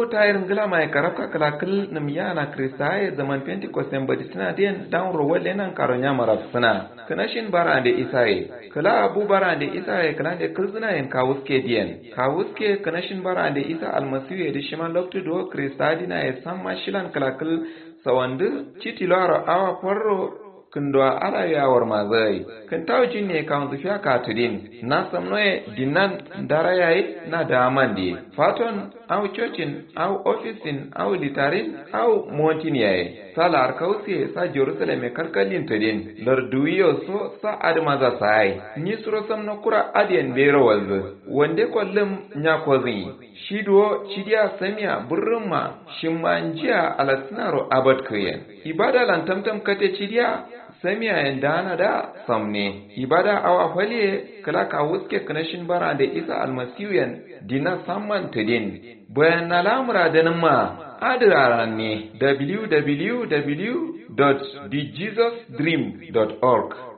tayar ngila mai karaka kalakil namiyana kristaye zaman pentecosten baditina den down rowale nan karonya marafsana kanashin barande isaye kala abu barande isaye kalande kulzina en kawuske dien kawuske kanashin barande isa almasiye de shiman loktu do kristadina e samma shilan kalakil sawandu chitilaro awa porro kundwa ala yawar mazai kan tawjin ne kan zufiya katudin na samnoye dinan darayai na damandi faton au chochin au ofisin au litarin au montin yaye sala arkausi sa jerusalem kalkalin tadin larduyo so sa admaza sai ni suro samno kura adien bero walzu wande kollum nya kozi shido chidia samia burruma shimmanjiya alasnaro abad kuyen ibada lan tamtam kate chidia samiya yanda da samne ibada awa faliye kala ka wuske kanashin bara da isa almasiyan dina samman tadin bayan na lamura da nan ma adira ne www.thejesusdream.org